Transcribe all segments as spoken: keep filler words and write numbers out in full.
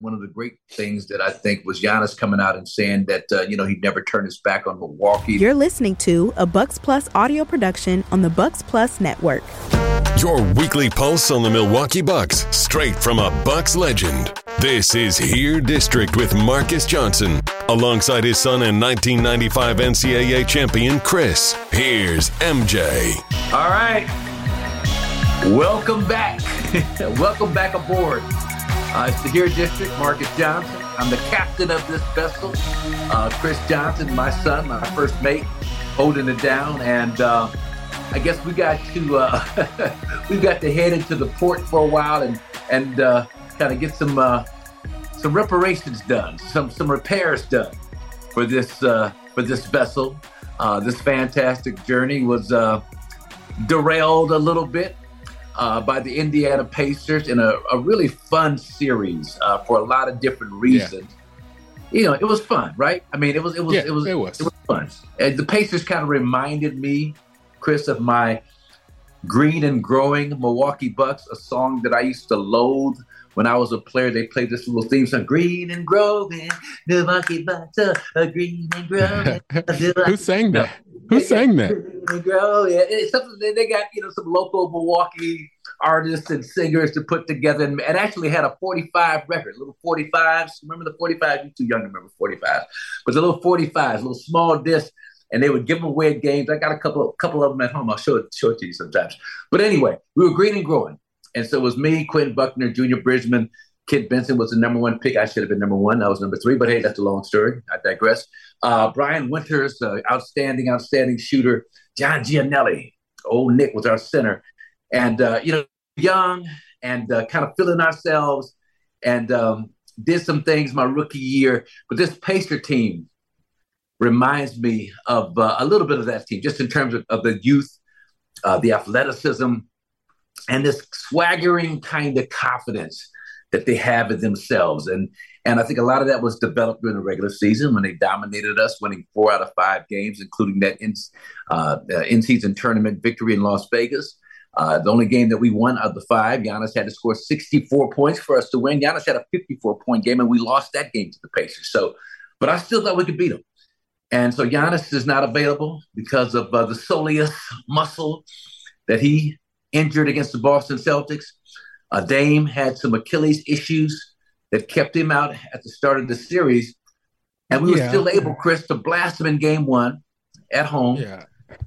one of the great things that I think was Giannis coming out and saying that, uh, you know, he'd never turn his back on Milwaukee. You're listening to a Bucks Plus audio production on the Bucks Plus Network. Your weekly pulse on the Milwaukee Bucks, straight from a Bucks legend. This is Here District with Marcus Johnson, alongside his son and nineteen ninety-five N C double A champion, Chris. Here's M J. All right. Welcome back. Welcome back aboard. Uh, it's the Here District, Marcus Johnson. I'm the captain of this vessel. Uh, Chris Johnson, my son, my first mate, holding it down. And uh, I guess we got to uh, we got to head into the port for a while and and uh, kind of get some uh, some reparations done, some some repairs done for this uh, for this vessel. Uh, this fantastic journey was uh, derailed a little bit uh, by the Indiana Pacers in a, a really fun series uh, for a lot of different reasons. Yeah. You know, it was fun, right? I mean, it was it was yeah, it was it was, it was fun. And the Pacers kind of reminded me, Chris, of my Green and Growing Milwaukee Bucks, a song that I used to loathe when I was a player. They played this little theme song, Green and Growing, Milwaukee Bucks, uh, Green and Growing. Who sang that? Who sang that? Green and Growing. Yeah, it's something they, they got, you know, some local Milwaukee artists and singers to put together, and, and actually had a forty-five record, little forty-fives. Remember the forty-fives? You're too young to remember forty-fives. But the little forty-fives, little small discs. And they would give them away at games. I got a couple of couple of them at home. I'll show it, show it to you sometimes. But anyway, we were Green and Growing. And so it was me, Quentin Buckner, Junior Bridgman. Kid Benson was the number one pick. I should have been number one. I was number three. But hey, that's a long story. I digress. Uh, Brian Winters, uh, outstanding, outstanding shooter. John Gianelli. Old Nick was our center. And, uh, you know, young and uh, kind of feeling ourselves, and um, did some things my rookie year. But this Pacer team reminds me of uh, a little bit of that team, just in terms of, of the youth, uh, the athleticism, and this swaggering kind of confidence that they have in themselves. And and I think a lot of that was developed during the regular season when they dominated us, winning four out of five games, including that in, uh, uh, in-season tournament victory in Las Vegas. Uh, the only game that we won of the five, Giannis had to score sixty-four points for us to win. Giannis had a fifty-four point game, and we lost that game to the Pacers. So, but I still thought we could beat them. And so Giannis is not available because of uh, the soleus muscle that he injured against the Boston Celtics. Uh, Dame had some Achilles issues that kept him out at the start of the series. And we yeah. were still able, Chris, to blast him in game one at home. Yeah.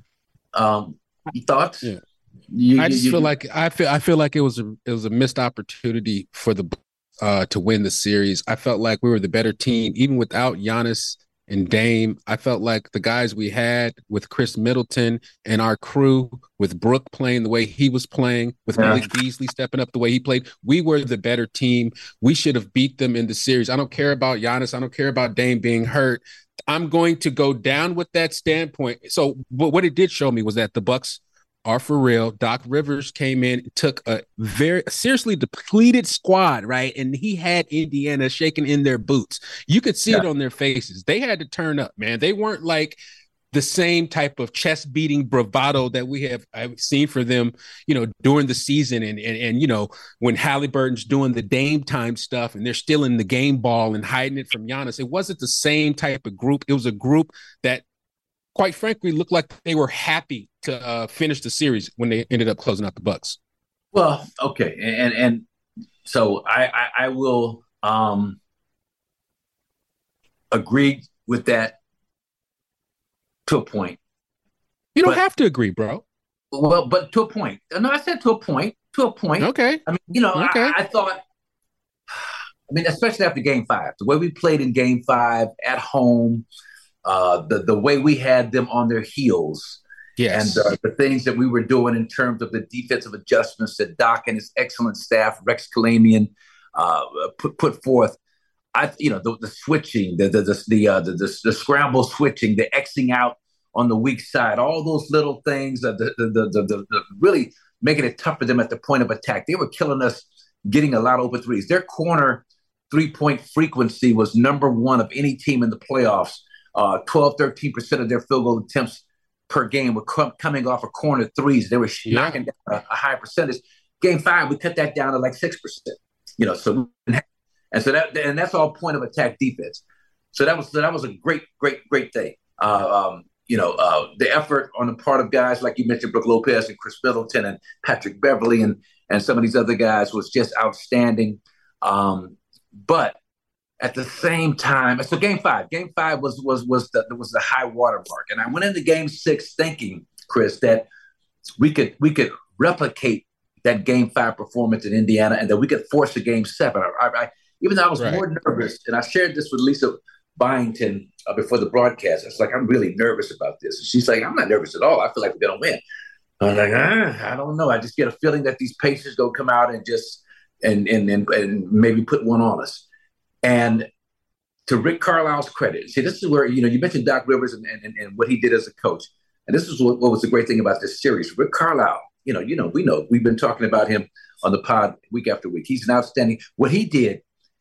Um, thoughts? Yeah. You, I just you, feel you, like I feel I feel like it was a it was a missed opportunity for the uh, to win the series. I felt like we were the better team, even without Giannis and Dame. I felt like the guys we had with Chris Middleton and our crew, with Brook playing the way he was playing, with yeah. Malik Beasley stepping up the way he played, we were the better team. We should have beat them in the series. I don't care about Giannis. I don't care about Dame being hurt. I'm going to go down with that standpoint. So what it did show me was that the Bucks are for real. Doc Rivers came in, took a very seriously depleted squad, right? And he had Indiana shaking in their boots. You could see yeah. it on their faces. They had to turn up, man. They weren't like the same type of chest beating bravado that we have I've seen for them, you know, during the season. And, and, and, you know, when Halliburton's doing the Dame time stuff and they're still in the game ball and hiding it from Giannis, it wasn't the same type of group. It was a group that, quite frankly, looked like they were happy to uh, finish the series when they ended up closing out the Bucks. Well, okay, and and so I I, I will um, agree with that to a point. You don't but, have to agree, bro. Well, but to a point. No, I said to a point. To a point. Okay. I mean, you know, okay. I, I thought. I mean, especially after Game Five, the way we played in Game Five at home. Uh, the the way we had them on their heels, yes, and uh, the things that we were doing in terms of the defensive adjustments that Doc and his excellent staff, Rex Kalamian, uh, put put forth. I, you know, the, the switching, the the the the, uh, the the the scramble switching, the Xing out on the weak side, all those little things, uh, the, the, the the the the really making it tough for them at the point of attack. They were killing us, getting a lot of open threes. Their corner three point frequency was number one of any team in the playoffs. Uh, twelve, thirteen percent of their field goal attempts per game were com- coming off of corner threes. They were yeah. knocking down a, a high percentage. Game five, we cut that down to like six percent. You know, so And so that and that's all point of attack defense. So that was so that was a great, great, great thing. Uh, um, you know, uh, the effort on the part of guys like you mentioned, Brook Lopez and Chris Middleton and Patrick Beverly and and some of these other guys was just outstanding. Um, but at the same time, so game five, game five was was was the was the high water mark, and I went into game six thinking, Chris, that we could we could replicate that game five performance in Indiana, and that we could force a game seven. I, I, even though I was right. more nervous, and I shared this with Lisa Byington uh, before the broadcast. I was like, I'm really nervous about this. And she's like, I'm not nervous at all. I feel like we're going to win. I was like, ah, I don't know. I just get a feeling that these Pacers going to come out and just and, and and and maybe put one on us. And to Rick Carlisle's credit, see, this is where, you know, you mentioned Doc Rivers and, and, and what he did as a coach. And this is what, what was the great thing about this series. Rick Carlisle, you know, you know, we know, we've been talking about him on the pod week after week. He's an outstanding, what he did,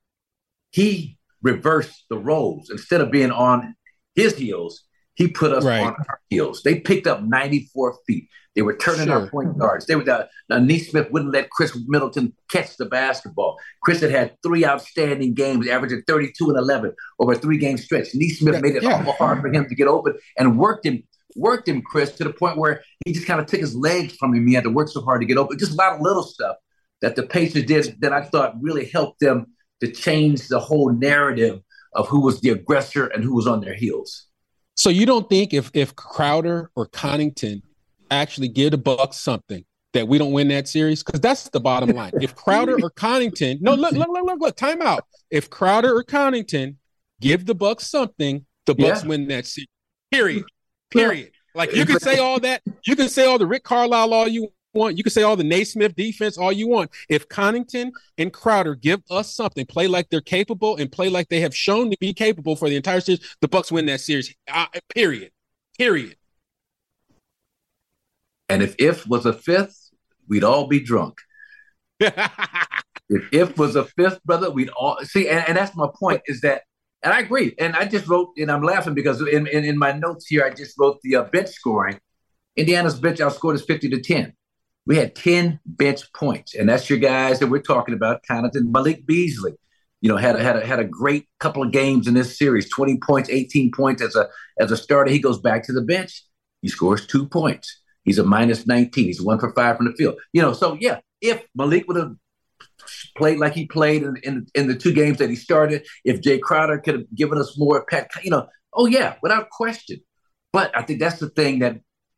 he reversed the roles. Instead of being on his heels, he put us right. on our heels. They picked up ninety-four feet. They were turning sure. our point guards. They were the, uh, Nesmith wouldn't let Chris Middleton catch the basketball. Chris had had three outstanding games, averaging thirty-two and eleven over a three-game stretch. Nesmith yeah, made it yeah. awful hard for him to get open and worked him, worked him, Chris, to the point where he just kind of took his legs from him. He had to work so hard to get open. Just a lot of little stuff that the Pacers did that I thought really helped them to change the whole narrative of who was the aggressor and who was on their heels. So you don't think if if Crowder or Connaughton actually give the Bucks something that we don't win that series? Because that's the bottom line. If Crowder or Connaughton, no, look, look, look, look, look, time out. If Crowder or Connaughton give the Bucks something, the Bucks yeah. win that series. Period. Period. Like you can say all that. You can say all the Rick Carlisle all you want. You can say all the Naismith defense all you want. If Connaughton and Crowder give us something, play like they're capable and play like they have shown to be capable for the entire series, the Bucks win that series. Uh, period. Period. And if if was a fifth, we'd all be drunk. if if was a fifth, brother, we'd all see. And, and that's my point is that, and I agree. And I just wrote, and I'm laughing because in, in, in my notes here, I just wrote the uh, bench scoring. Indiana's bench outscored us fifty to ten. We had ten bench points. And that's your guys that we're talking about, Connaughton. Malik Beasley, you know, had a, had a, had a great couple of games in this series, twenty points, eighteen points as a, as a starter. He goes back to the bench. He scores two points. He's a minus nineteen. He's one for five from the field. You know, so yeah, if Malik would have played like he played in, in, in the two games that he started, if Jay Crowder could have given us more, Pat, you know, oh yeah, without question. But I think that's the thing that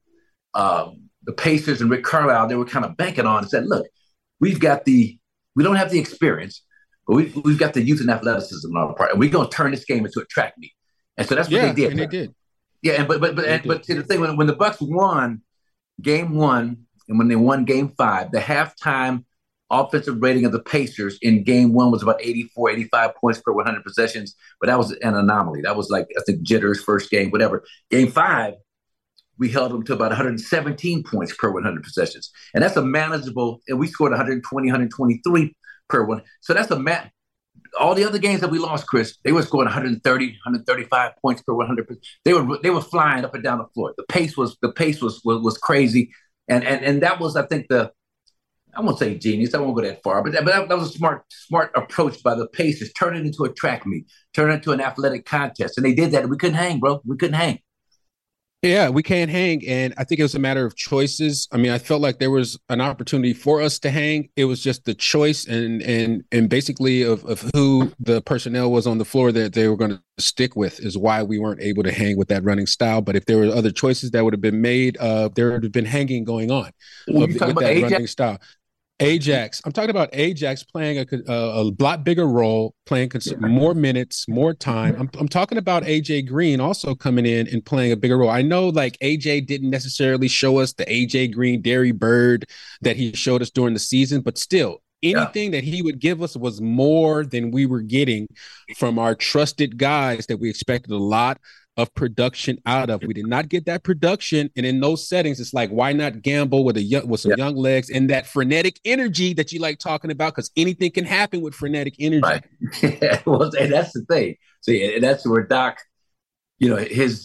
um, the Pacers and Rick Carlisle, they were kind of banking on and said, look, we've got the, we don't have the experience, but we've, we've got the youth and athleticism on our part, and we're going to turn this game into a track meet. And so that's what yeah, they did. And they did. Yeah, and but but but and, but see the thing when when the Bucks won game one and when they won game five, the halftime offensive rating of the Pacers in game one was about eighty-four, eighty-five points per one hundred possessions, but that was an anomaly. That was like, I think, Jitter's first game, whatever. Game five, we held them to about one hundred seventeen points per one hundred possessions. And that's a manageable, and we scored one twenty, one twenty-three per one. So that's a man. All the other games that we lost, Chris, they were scoring one thirty, one thirty-five points per one hundred. They were they were flying up and down the floor. The pace was the pace was was, was crazy, and and and that was, I think, the I won't say genius. I won't go that far, but that, but that, that was a smart smart approach by the Pacers. Turn it into a track meet, turn it into an athletic contest, and they did that. And we couldn't hang, bro. We couldn't hang. Yeah, we can't hang. And I think it was a matter of choices. I mean, I felt like there was an opportunity for us to hang. It was just the choice and and and basically of, of who the personnel was on the floor that they were going to stick with is why we weren't able to hang with that running style. But if there were other choices that would have been made, uh, there would have been hanging going on Well, of, with that Ajax? running style. Ajax. I'm talking about Ajax playing a, a, a lot bigger role, playing cons- yeah. more minutes, more time. I'm, I'm talking about A J Green also coming in and playing a bigger role. I know like A J didn't necessarily show us the A J Green, Derry Bird that he showed us during the season, but still anything yeah. that he would give us was more than we were getting from our trusted guys that we expected a lot of production out of. We did not get that production, and in those settings, it's like, why not gamble with a young, with some yeah. young legs and that frenetic energy that you like talking about? Because anything can happen with frenetic energy. Right. Well, and that's the thing. See, and that's where Doc, you know, his uh,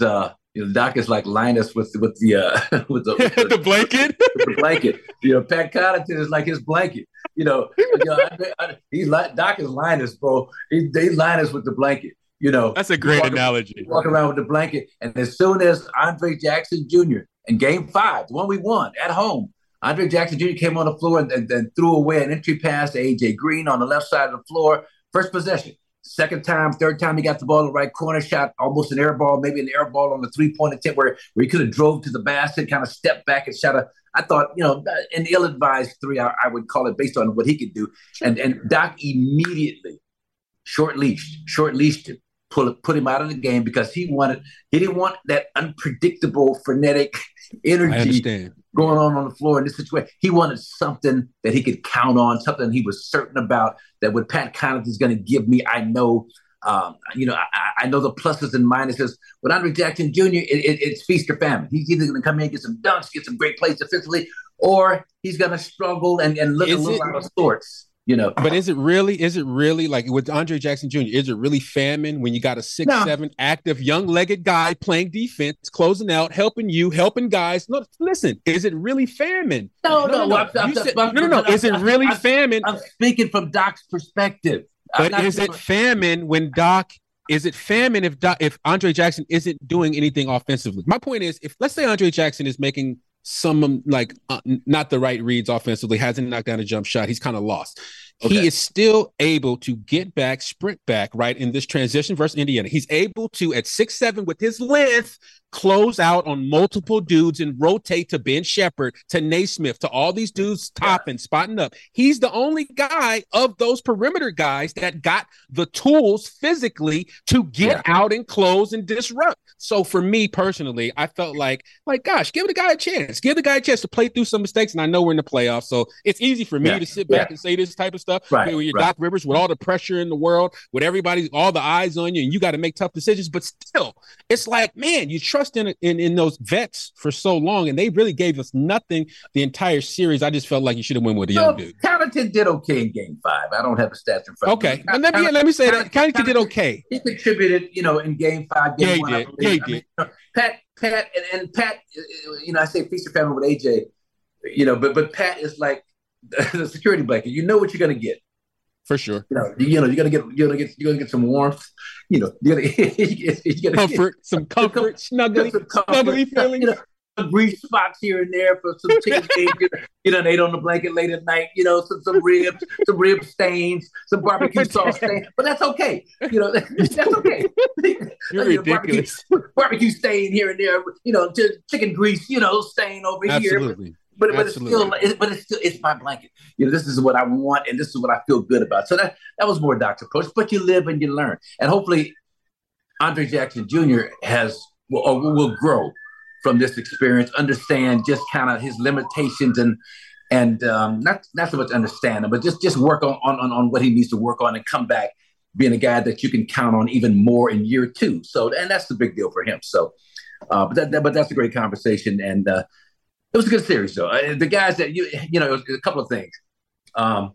You know, Doc is like Linus with with the uh, with the, with the, the blanket. with the blanket. You know, Pat Connaughton is like his blanket. You know, you know I, I, he's like Doc is Linus, bro. He, they Linus with the blanket. You know, that's a great walk, analogy. Walk around with the blanket, and as soon as Andre Jackson Junior in Game Five, the one we won at home, Andre Jackson Junior came on the floor and, and, and threw away an entry pass to A J Green on the left side of the floor. First possession. Second time, third time, he got the ball in the right corner, shot almost an air ball, maybe an air ball on the three-point attempt where, where he could have drove to the basket, kind of stepped back and shot a, I thought, you know, an ill-advised three, I, I would call it, based on what he could do. And and Doc immediately short-leashed, short-leashed him, put, put him out of the game because he wanted, he didn't want that unpredictable, frenetic energy going on on the floor in this situation. He wanted something that he could count on, something he was certain about, that what Pat Connaughton is going to give me, I know, um, you know, I, I know the pluses and minuses. With Andre Jackson Junior, it, it, it's feast or famine. He's either going to come in and get some dunks, get some great plays defensively, or he's going to struggle and, and look is a little it, out of sorts. You know, but is it really, is it really like with Andre Jackson Junior, is it really famine when you got a six, no. seven active young legged guy playing defense, closing out, helping you, helping guys? No, listen, is it really famine? No, no, no. no, I'm, I'm, said, I'm, no, no, no. I'm, Is it really I'm, famine? I'm speaking from Doc's perspective. But is it famine when Doc, is it famine if Doc, if Andre Jackson isn't doing anything offensively? My point is, if let's say Andre Jackson is making some like uh, not the right reads offensively, hasn't knocked down a jump shot, he's kind of lost. Okay. He is still able to get back, sprint back, right, in this transition versus Indiana. He's able to, at six seven with his length, close out on multiple dudes and rotate to Ben Shepherd, to Naismith, to all these dudes topping, yeah. spotting up. He's the only guy of those perimeter guys that got the tools physically to get yeah. out and close and disrupt. So for me personally, I felt like, like, gosh, give the guy a chance. Give the guy a chance to play through some mistakes. And I know we're in the playoffs, so it's easy for me yeah. to sit back yeah. and say this type of stuff. Right, where you're right. Doc Rivers with all the pressure in the world, with everybody, all the eyes on you, and you got to make tough decisions. But still, it's like, man, you trust in, in in those vets for so long, and they really gave us nothing the entire series. I just felt like you should have went with a young so, dude. Connaughton did okay in Game Five. I don't have the stats in front okay. of me. Okay, let me let me say that Connaughton did okay. He contributed, you know, in Game Five. Game yeah, he one, did. Yeah, he did. mean, you know, Pat, Pat, and, and Pat, you know, I say feast or famine with A J, you know, but but Pat is like the security blanket. You know what you're going to get. For sure, you know, you know, you're gonna get, you're gonna get, you're gonna get some warmth. You know, you're gonna, you're gonna comfort, get, some comfort, snuggly, some comfort, snuggly feelings. You know, some grease spots here and there for some chicken things. You know, ate on the blanket late at night. You know, some some ribs, some rib stains, some barbecue sauce stains. But that's okay. You know, that's okay. You're you know, ridiculous. Barbecue, barbecue stain here and there. You know, chicken grease. You know, stain over Absolutely. here. Absolutely. But, but it's still, it, but it's still, it's my blanket. You know, this is what I want, and this is what I feel good about. So that that was more Doc's approach. But you live and you learn, and hopefully, Andre Jackson Junior has will, or will grow from this experience, understand just kind of his limitations, and and um, not not so much understand them, but just just work on, on on what he needs to work on, and come back being a guy that you can count on even more in year two. So, and that's the big deal for him. So, uh, but that, that but that's a great conversation, and. Uh, It was a good series, though. Uh, the guys that you, you know, it was a couple of things. Um,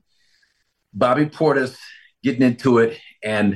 Bobby Portis getting into it, and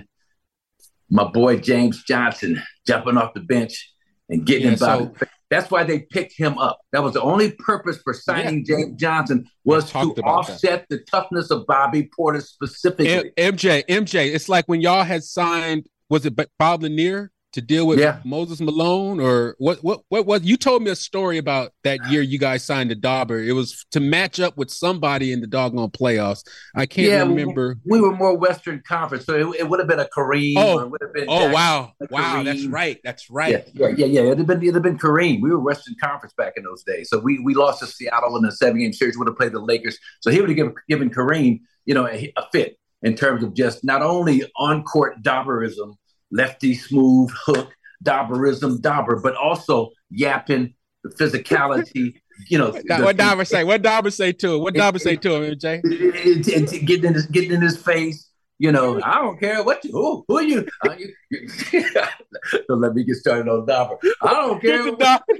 my boy James Johnson jumping off the bench and getting yeah, in Bobby. So, That's why they picked him up. That was the only purpose for signing yeah. James Johnson was to offset that. the toughness of Bobby Portis specifically. M- MJ, M J, it's like when y'all had signed, was it Bob Lanier? To deal with yeah. Moses Malone, or what? What? What was? You told me a story about that year you guys signed to Dauber. It was to match up with somebody in the doggone playoffs. I can't yeah, remember. We, we were more Western Conference, so it, it would have been a Kareem. Oh, or it would have been oh Jackson, wow, a wow, Kareem. that's right, that's right. Yeah, yeah, yeah. yeah. It'd have been it'd have been Kareem. We were Western Conference back in those days, so we we lost to Seattle in the seven game series. Would have played the Lakers, so he would have given, given Kareem, you know, a, a fit in terms of just not only on court Dauberism, lefty smooth hook. Dauberism, Dauber, but also yapping, the physicality, you know. The, what Dauber say? What Dauber say to him? What Dauber say to him, M J? It, it, it, getting in his getting in his face, you know. I don't care what you who who are you. Uh, you, you don't let me get started on Dauber. I don't care. Get the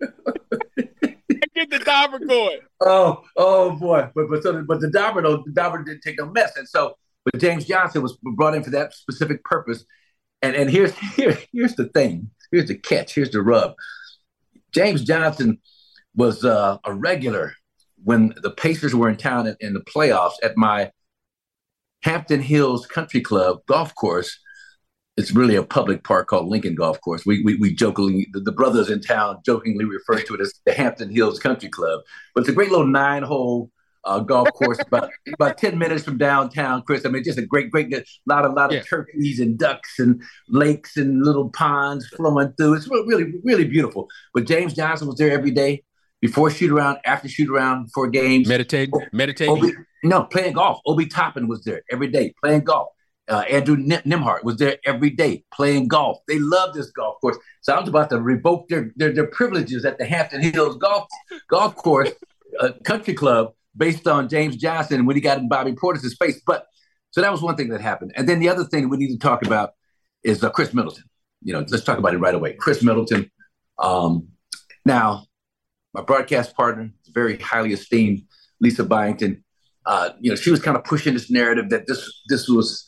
Dauber, get the Dauber going. Oh, oh boy! But but so but the Dauber though, the Dauber didn't take no mess, and so but James Johnson was brought in for that specific purpose. And and here's here, here's the thing. here's the catch. Here's the rub. James Johnson was uh, a regular when the Pacers were in town in, in the playoffs at my Hampton Hills Country Club golf course. It's really a public park called Lincoln Golf Course. We we, we jokingly, the, the brothers in town jokingly refer to it as the Hampton Hills Country Club. But it's a great little nine-hole uh, golf course, about about ten minutes from downtown, Chris. I mean, just a great, great, lot of lot of yeah. turkeys and ducks and lakes and little ponds flowing through. It's really, really, really beautiful. But James Johnson was there every day, before shoot around, after shoot around, before games. Meditating, o- meditating. Obi, no, playing golf. Obi Toppin was there every day, playing golf. Uh, Andrew Nim- Nimhart was there every day playing golf. They love this golf course. So I was about to revoke their their, their privileges at the Hampton Hills Golf Golf Course uh, Country Club based on James Johnson when he got in Bobby Portis' face. But so that was one thing that happened. And then the other thing we need to talk about is uh, Chris Middleton. You know, let's talk about it right away. Chris Middleton. Um, now, my broadcast partner, very highly esteemed, Lisa Byington. Uh, you know, she was kind of pushing this narrative that this this was.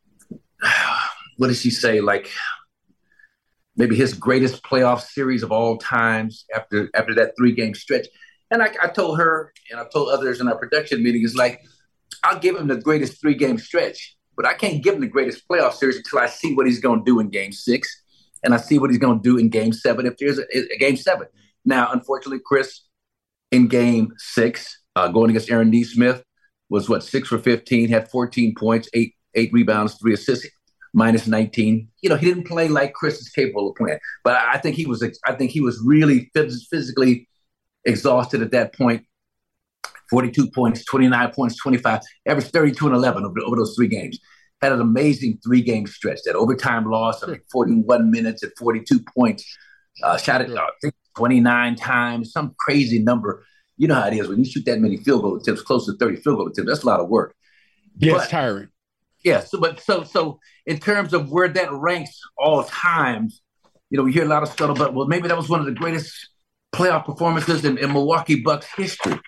What did she say? Like maybe his greatest playoff series of all times after after that three game stretch. And I, I told her and I told others in our production meeting is like, I'll give him the greatest three game stretch, but I can't give him the greatest playoff series until I see what he's going to do in game six. And I see what he's going to do in game seven if there's a, a game seven. Now, unfortunately, Chris, in game six, uh, going against Aaron Nesmith, was what, six for fifteen, had fourteen points, eight eight rebounds, three assists, minus nineteen. You know, he didn't play like Chris is capable of playing. But I think he was I think he was really phys- physically exhausted at that point. forty-two points, twenty-nine points, twenty-five, averaged thirty-two and eleven over, over those three games. Had an amazing three-game stretch. That overtime loss, I mean, forty-one minutes at forty-two points. Uh, shot it, uh, I think, twenty-nine times, some crazy number. You know how it is. When you shoot that many field goal attempts, close to thirty field goal attempts, that's a lot of work. Yeah, but, it's tiring. Yeah, so but so so in terms of where that ranks all times, you know, we hear a lot of stuff about, well, maybe that was one of the greatest playoff performances in, in Milwaukee Bucks history.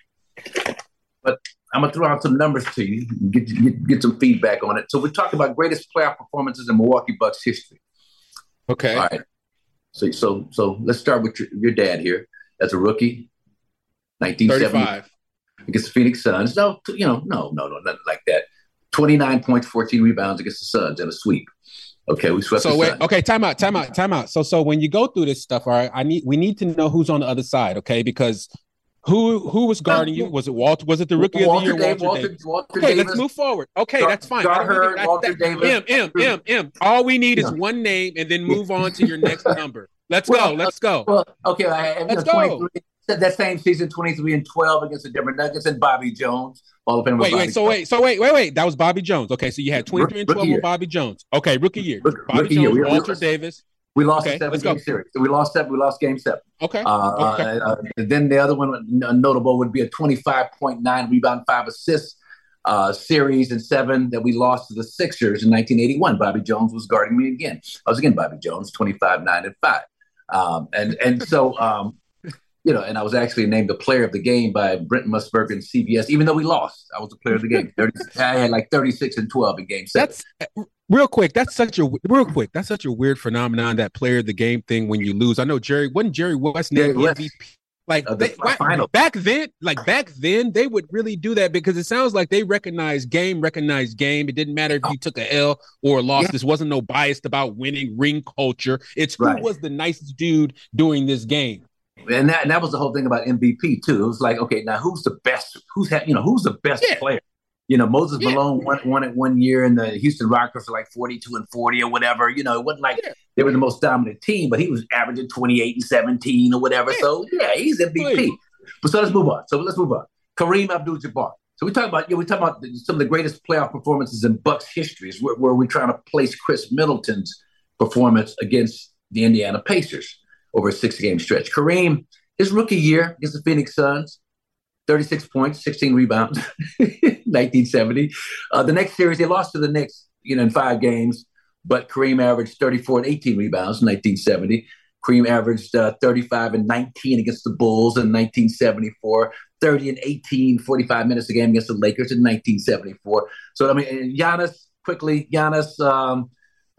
But I'm gonna throw out some numbers to you, and get, get get some feedback on it. So we're talking about greatest playoff performances in Milwaukee Bucks history. Okay. All right. So so so let's start with your, your dad here as a rookie, nineteen seventy against the Phoenix Suns. No, you know, no, no, no, nothing like that. twenty-nine points, fourteen rebounds against the Suns in a sweep. Okay, we swept so the wait, Suns. okay, time out, time out, time out. So so when you go through this stuff, all right, I need we need to know who's on the other side, okay? Because who who was guarding you? Was it Walter? Was it the rookie Walter of the year? Dave, Walter, Walter, Davis? Walter okay, Davis. let's move forward. Okay, Gar- that's fine. Gar- I don't need Hurd, Walter that, Davis. M, M, M, M. All we need is Yeah. one name and then move on to your next number. Let's Well, go. Let's go. Well, okay, I, Let's you know, go. twenty-three that same season, twenty-three and twelve against the Denver Nuggets and Bobby Jones. Hall of Famer Wait, Bobby wait, so Jones. wait, so wait, wait, wait. That was Bobby Jones. Okay, so you had twenty-three and Rookie twelve year. on Bobby Jones. Okay, rookie year. Rookie- Bobby rookie Jones, year. We- Walter we- Davis. We lost Okay, a seven let's game go. series. We lost seven. We lost game seven. Okay. Uh, okay. uh, then the other one uh, notable would be a twenty-five point nine rebound, five assists uh, series and seven that we lost to the Sixers in nineteen eighty-one. Bobby Jones was guarding me again. I was again Bobby Jones, twenty-five, nine, and five. Um, and and so um, you know, and I was actually named the player of the game by Brent Musburger and C B S, even though we lost. I was the player of the game. thirty, I had like thirty-six and twelve in game seven. That's real quick. That's such a real quick. That's such a weird phenomenon, that player of the game thing when you lose. I know Jerry wasn't Jerry West named Jerry West. M V P. Like Uh, the they, why- final. back then, like back then, they would really do that because it sounds like they recognized game, recognized game. It didn't matter if you took a L or a loss. Yeah. This wasn't no biased about winning, ring culture. It's who Right. was the nicest dude during this game. And that, and that was the whole thing about M V P too. It was like, okay, now who's the best? Who's ha- you know who's the best Yeah. player? You know, Moses Yeah. Malone won, won it one year, and the Houston Rockets were like forty-two and forty or whatever. You know, it wasn't like Yeah. they were the most dominant team, but he was averaging twenty-eight and seventeen or whatever. Yeah. So yeah, he's M V P. Please. But so let's move on. So let's move on. Kareem Abdul-Jabbar. So we talk about, you know, we talk about the, some of the greatest playoff performances in Bucks history. Where, where we're trying to place Chris Middleton's performance against the Indiana Pacers over a six-game stretch. Kareem, his rookie year against the Phoenix Suns, thirty-six points, sixteen rebounds, nineteen seventy. Uh, the next series, they lost to the Knicks, you know, in five games, but Kareem averaged thirty-four and eighteen rebounds in nineteen seventy. Kareem averaged uh, thirty-five and nineteen against the Bulls in nineteen seventy-four, thirty and eighteen, forty-five minutes a game against the Lakers in nineteen seventy-four. So, I mean, and Giannis, quickly, Giannis, um,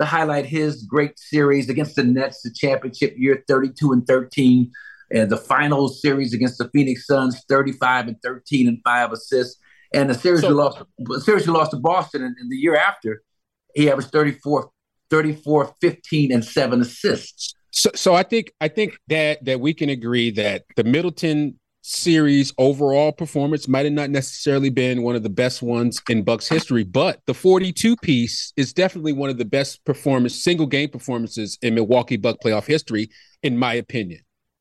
to highlight his great series against the Nets, the championship year, thirty-two and thirteen, and the final series against the Phoenix Suns, thirty-five and thirteen and five assists. And the series so, we lost, the series we lost to Boston, and, and the year after, he averaged thirty-four, thirty-four, fifteen, and seven assists. So, so I think I think that that we can agree that the Middleton series overall performance might have not necessarily been one of the best ones in Bucks history, but the forty-two piece is definitely one of the best performance, single game performances in Milwaukee Buck playoff history, in my opinion.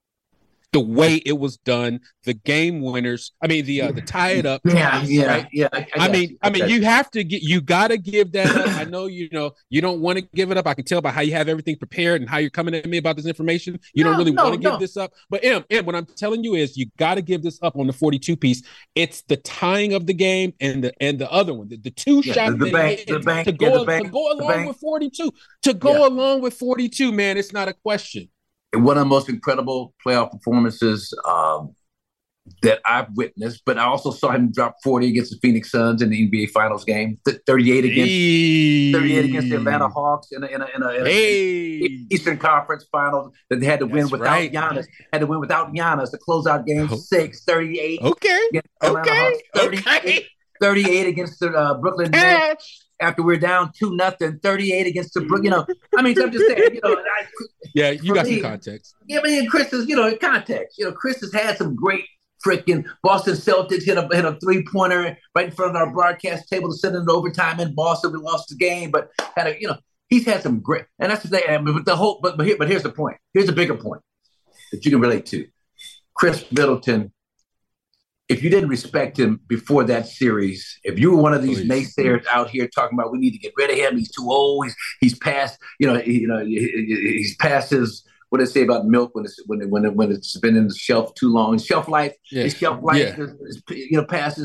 The way it was done, the game winners. I mean, the uh, the tie it up. Yeah, ties, yeah, right? yeah. I, I, I mean, you. I mean, you have to get, you got to give that up. I know, you know, you don't want to give it up. I can tell by how you have everything prepared and how you're coming at me about this information. You no, don't really no, want to no. give this up. But M, M, what I'm telling you is, you got to give this up on the forty-two piece. It's the tying of the game and the and the other one, the, the two yeah, shots the, the bank, the bank, to go yeah, the bank, to go along bank. with forty-two. To go yeah. along with forty-two, man, it's not a question. One of the most incredible playoff performances um, that I've witnessed, but I also saw him drop forty against the Phoenix Suns in the N B A Finals game, thirty-eight against hey. thirty-eight against the Atlanta Hawks in a, in a, in a, in a hey. Eastern Conference Finals that they had to win That's without right. Giannis. Had to win without Giannis to close out Game oh. Six, thirty-eight. Okay, okay, thirty-eight, okay. thirty-eight against the uh, Brooklyn Nets. After we're down two nothing, thirty-eight against the Brook, you know. I mean, I'm just saying, you know. I, yeah, you got me, some context. Yeah, I mean, Chris is, you know, context. You know, Chris has had some great freaking Boston Celtics hit a hit a three pointer right in front of our broadcast table to send it into overtime in Boston. We lost the game, but had a, you know, he's had some great, and that's the thing. But the whole, but but here, but here's the point. Here's a bigger point that you can relate to. Chris Middleton. If you didn't respect him before that series, if you were one of these Please. naysayers out here talking about we need to get rid of him, he's too old, he's he's past, you know, he, you know, he, he's past his, what do they say about milk when it's when it, when it, when it's been in the shelf too long? Shelf life, yeah. his shelf life yeah. is, is, you know, passes.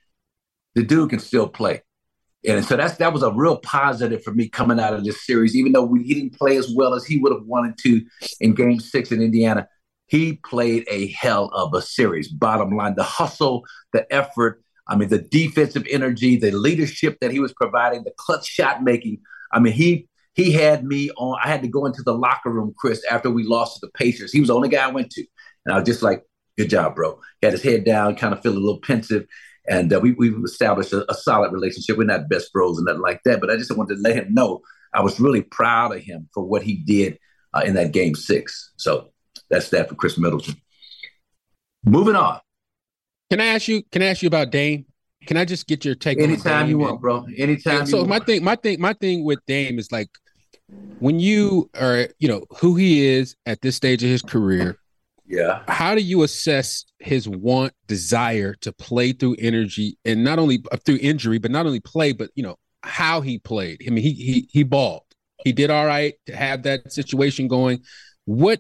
The dude can still play, and so that's that was a real positive for me coming out of this series. Even though we, he didn't play as well as he would have wanted to in Game Six in Indiana. He played a hell of a series. Bottom line, the hustle, the effort, I mean, the defensive energy, the leadership that he was providing, the clutch shot making. I mean, he he had me on. I had to go into the locker room, Chris, after we lost to the Pacers. He was the only guy I went to. And I was just like, good job, bro. He had his head down, kind of feeling a little pensive. And uh, we, we've established a, a solid relationship. We're not best bros and nothing like that. But I just wanted to let him know I was really proud of him for what he did uh, in that Game Six. So that's that for Chris Middleton. Moving on. Can I ask you? Can I ask you about Dame? Can I just get your take? Anytime on Dame, you want, bro. Anytime. Yeah, you so want. my thing, my thing, my thing with Dame is like when you are, you know, who he is at this stage of his career. Yeah. How do you assess his want, desire to play through energy and not only uh, through injury, but not only play, but you know how he played. I mean, he he he balled. He did all right to have that situation going. What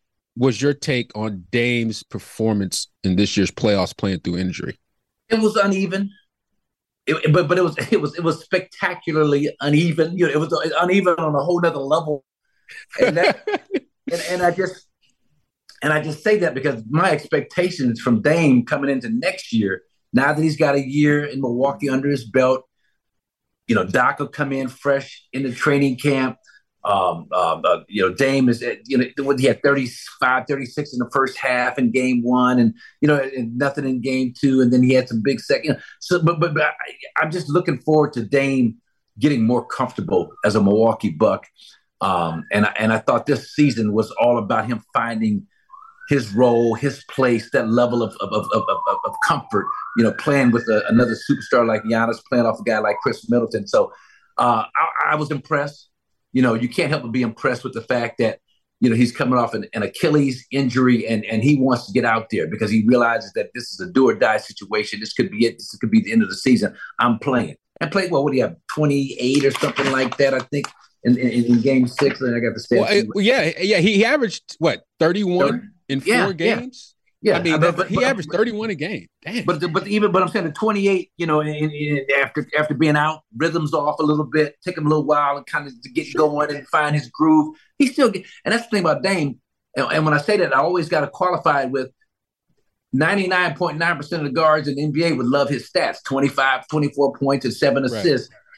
was your take on Dame's performance in this year's playoffs playing through injury? It was uneven, it, but but it was it was it was spectacularly uneven. You know, it was uneven on a whole nother level, and that, and, and I just and I just say that because my expectations from Dame coming into next year, now that he's got a year in Milwaukee under his belt, you know, Doc will come in fresh in the training camp. Um, um, uh, you know, Dame is, you know, he had thirty-five, thirty-six in the first half in game one and, you know, and nothing in game two. And then he had some big second. You know, so, but, but, but I, I'm just looking forward to Dame getting more comfortable as a Milwaukee Buck. Um, and, I, and I thought this season was all about him finding his role, his place, that level of, of, of, of, of comfort, you know, playing with a, another superstar like Giannis, playing off a guy like Chris Middleton. So uh, I, I was impressed. You know, you can't help but be impressed with the fact that, you know, he's coming off an, an Achilles injury and, and he wants to get out there because he realizes that this is a do or die situation. This could be it. This could be the end of the season. I'm playing. And played, well, what do you have, twenty-eight or something like that, I think, in, in, in game six. And I got the stats. Well, yeah, yeah. He, he averaged, what, thirty-one in four yeah, games? Yeah. Yeah, I mean, but, but, he but, averaged thirty-one a game. Damn. But but even but I'm saying the twenty-eight, you know, in, in, after after being out, rhythms off a little bit, take him a little while and kind of to get sure. going and find his groove. He still get, and that's the thing about Dame. And, and when I say that, I always got to qualify it with ninety-nine point nine percent of the guards in the N B A would love his stats: twenty-five, twenty-four points and seven assists. Right.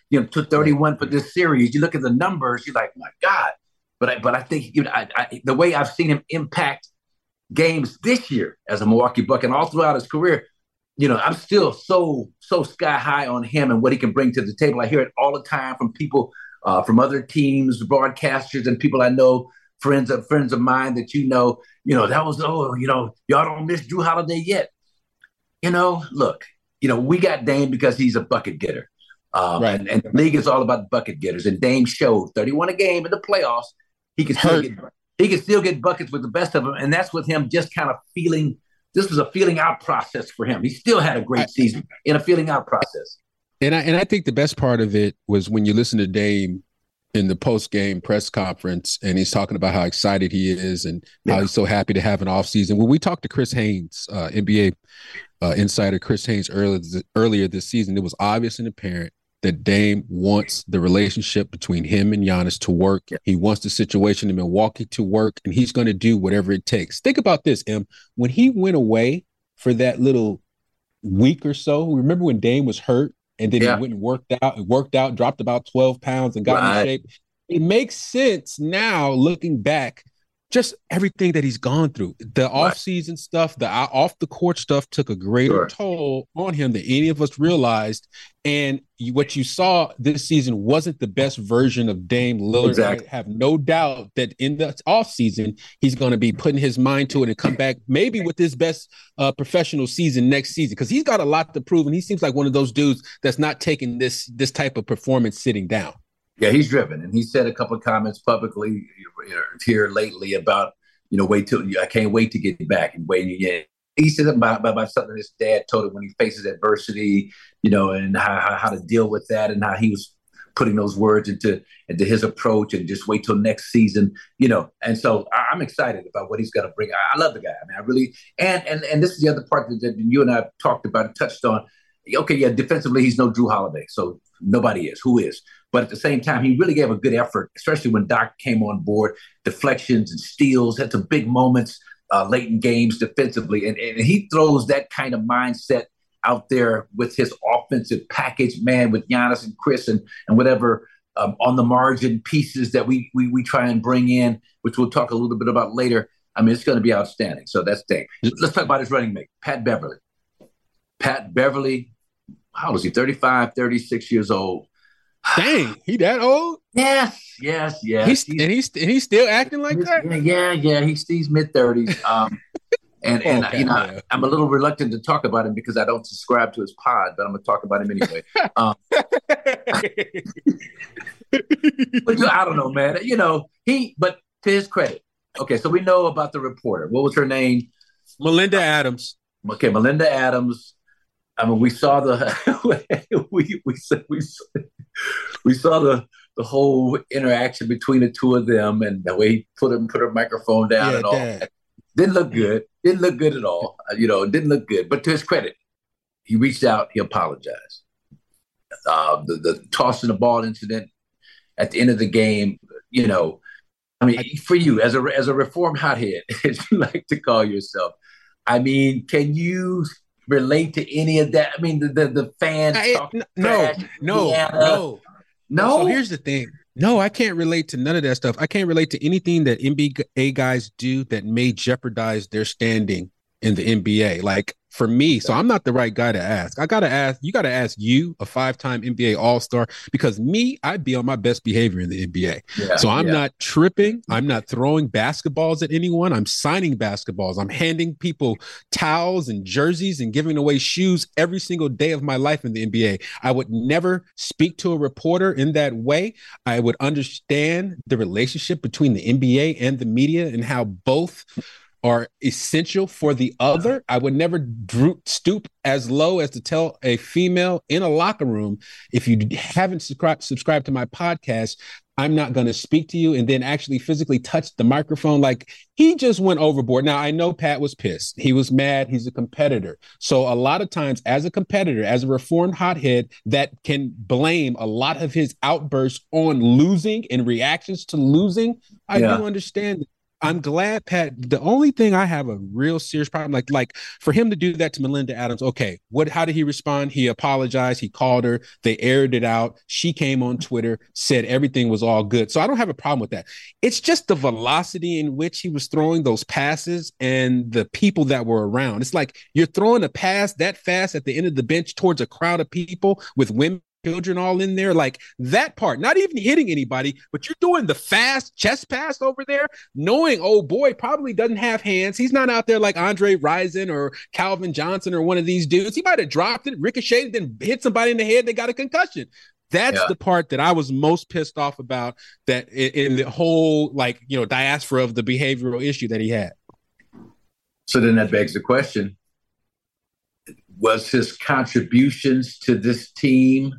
you know, to thirty-one for this series. You look at the numbers, you're like, my God. But I, but I think you know, I, I, the way I've seen him impact games this year as a Milwaukee Buck and all throughout his career, you know, I'm still so, so sky high on him and what he can bring to the table. I hear it all the time from people, uh, from other teams, broadcasters, and people I know, friends of friends of mine that you know, you know, that was, oh, you know, y'all don't miss Jrue Holiday yet. You know, look, you know, we got Dame because he's a bucket getter. Um, right. and, and the league is all about bucket getters. And Dame showed thirty-one a game in the playoffs. He could still get he could still get buckets with the best of them, and that's with him just kind of feeling. This was a feeling out process for him. He still had a great season in a feeling out process. And I and I think the best part of it was when you listen to Dame in the post game press conference, and he's talking about how excited he is and yeah. how he's so happy to have an offseason. When we talked to Chris Haynes, uh, N B A uh, insider Chris Haynes earlier earlier this season, it was obvious and apparent that Dame wants the relationship between him and Giannis to work. Yeah. He wants the situation in Milwaukee to work, and he's going to do whatever it takes. Think about this, Em. When he went away for that little week or so, remember when Dame was hurt and then yeah. he went and worked out and worked out, dropped about twelve pounds and got right. in shape? It makes sense now looking back, just everything that he's gone through. The right. off-season stuff, the off-the-court stuff took a greater sure. toll on him than any of us realized. And you, what you saw this season wasn't the best version of Dame Lillard. Exactly. I have no doubt that in the off-season, he's going to be putting his mind to it and come back maybe with his best uh, professional season next season, because he's got a lot to prove, and he seems like one of those dudes that's not taking this this type of performance sitting down. Yeah, he's driven, and he said a couple of comments publicly you know, here lately about, you know, wait till I can't wait to get back and wait. Yeah, he said about, about, about something his dad told him when he faces adversity, you know, and how how to deal with that, and how he was putting those words into into his approach, and just wait till next season, you know. And so I'm excited about what he's going to bring. I, I love the guy. I mean, I really and and and this is the other part that, that you and I talked about and touched on. Okay, yeah, defensively he's no Jrue Holiday, so nobody is. Who is? But at the same time, he really gave a good effort, especially when Doc came on board. Deflections and steals, had some big moments uh, late in games defensively. And, and he throws that kind of mindset out there with his offensive package, man, with Giannis and Chris and, and whatever um, on the margin pieces that we, we we try and bring in, which we'll talk a little bit about later. I mean, it's going to be outstanding. So that's the thing. Let's talk about his running mate, Pat Beverly. Pat Beverly, how was he? thirty-five, thirty-six years old. Dang, he that old? Yes, yes, yes. He's, he's, and he's and he's still acting like that? Yeah, yeah, he's he's mid thirties. Um, and and okay, you know, yeah. I'm a little reluctant to talk about him because I don't subscribe to his pod, but I'm gonna talk about him anyway. Um, but I don't know, man. You know, he. But to his credit, okay. So we know about the reporter. What was her name? Melinda Adams. Okay, Melinda Adams. I mean, we saw the we we we we saw the the whole interaction between the two of them, and the way he put him put her microphone down yeah, and all. That. Didn't look good. Didn't look good at all. You know, didn't look good. But to his credit, he reached out. He apologized. Uh, the the tossing the ball incident at the end of the game. You know, I mean, for you as a as a reformed hothead, as you like to call yourself, I mean, can you relate to any of that? I mean, the the, the fans I, talk no, trash, no, Indiana. no, no. So here's the thing. No, I can't relate to none of that stuff. I can't relate to anything that N B A guys do that may jeopardize their standing in the N B A. Like for me, so I'm not the right guy to ask. I got to ask, you got to ask you, a five-time N B A All-Star, because me, I'd be on my best behavior in the N B A. Yeah, so I'm yeah. not tripping. I'm not throwing basketballs at anyone. I'm signing basketballs. I'm handing people towels and jerseys and giving away shoes every single day of my life in the N B A. I would never speak to a reporter in that way. I would understand the relationship between the N B A and the media and how both are essential for the other. I would never droop, stoop as low as to tell a female in a locker room, if you haven't subscribed subscribed to my podcast, I'm not going to speak to you, and then actually physically touch the microphone. Like, he just went overboard. Now, I know Pat was pissed. He was mad. He's a competitor. So a lot of times as a competitor, as a reformed hothead, that can blame a lot of his outbursts on losing and reactions to losing. I yeah. do understand. I'm glad, Pat. The only thing I have a real serious problem, like, like for him to do that to Melinda Adams. Okay, what? How did he respond? He apologized. He called her. They aired it out. She came on Twitter, said everything was all good. So I don't have a problem with that. It's just the velocity in which he was throwing those passes and the people that were around. It's like you're throwing a pass that fast at the end of the bench towards a crowd of people with women, children all in there, like that part, not even hitting anybody, but you're doing the fast chest pass over there, knowing, oh boy, probably doesn't have hands. He's not out there like Andre Rison or Calvin Johnson or one of these dudes. He might have dropped it, ricocheted, then hit somebody in the head. They got a concussion. That's yeah. the part that I was most pissed off about, that in, in the whole, like, you know, diaspora of the behavioral issue that he had. So then that begs the question, was his contributions to this team,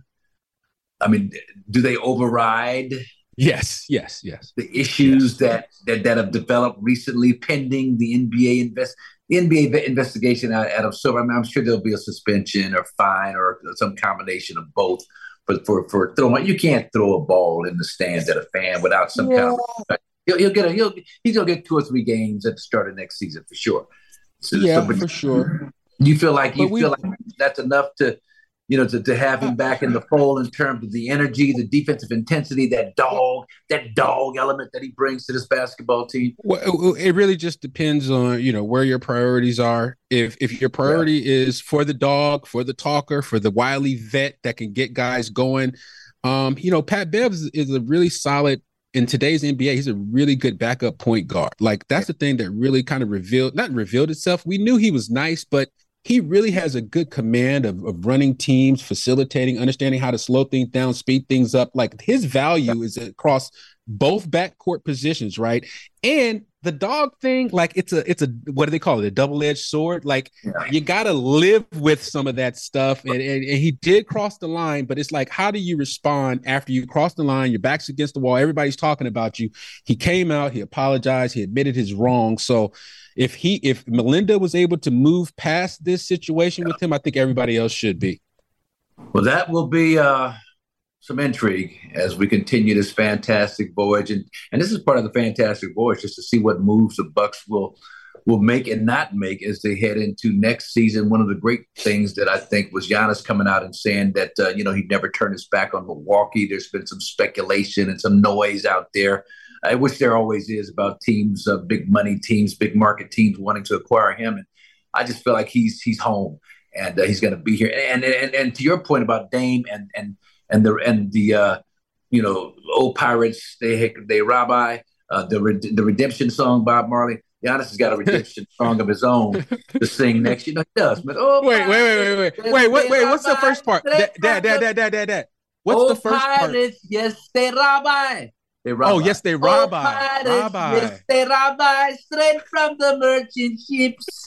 I mean, do they override? Yes, yes, yes. The issues yes. that, that that have developed recently, pending the N B A invest the N B A investigation out, out of Silver. I mean, I'm sure there'll be a suspension or fine or some combination of both for for for throwing. You can't throw a ball in the stands at a fan without some yeah. kind of. He'll, he'll get a he'll he's gonna get two or three games at the start of next season for sure. So, yeah, so, but, for sure. You feel like you but feel we, like that's enough to. You know, to, to have him back in the fold in terms of the energy, the defensive intensity, that dog, that dog element that he brings to this basketball team? Well, it really just depends on, you know, where your priorities are. If if your priority yeah. is for the dog, for the talker, for the wily vet that can get guys going, um, you know, Pat Bev is, is a really solid, in today's N B A, he's a really good backup point guard. Like, that's the thing that really kind of revealed, not revealed itself. We knew he was nice, but he really has a good command of, of running teams, facilitating, understanding how to slow things down, speed things up. Like, his value is across both backcourt positions, right? And the dog thing, like, it's a, it's a, what do they call it? A double-edged sword. Like, yeah. you got to live with some of that stuff. And, and, and he did cross the line, but it's like, how do you respond after you cross the line? Your back's against the wall. Everybody's talking about you. He came out, he apologized, he admitted his wrong. So if he, if Melinda was able to move past this situation yeah. with him, I think everybody else should be. Well, that will be, uh, some intrigue as we continue this fantastic voyage. And, and this is part of the fantastic voyage, just to see what moves the Bucks will will make and not make as they head into next season. One of the great things that I think was Giannis coming out and saying that, uh, you know, he'd never turn his back on Milwaukee. There's been some speculation and some noise out there, I wish there always is, about teams, uh, big money teams, big market teams wanting to acquire him. And I just feel like he's he's home and uh, he's going to be here. And, and and to your point about Dame and and And the and the uh, you know, old Pirates, they they Rabbi, uh, the the redemption song, Bob Marley. Giannis has got a redemption song of his own to sing next year. No, he does, but oh, wait, wait, wait, wait, wait, wait, wait, wait. What's the first part? Dad, dad, dad, dad, dad, dad. What's the first part? Yes, they Rabbi. They rabbi. Oh, yes, they rabbi. Oh, pirates, rabbi. Yes, they rabbi. Straight from the merchant ships.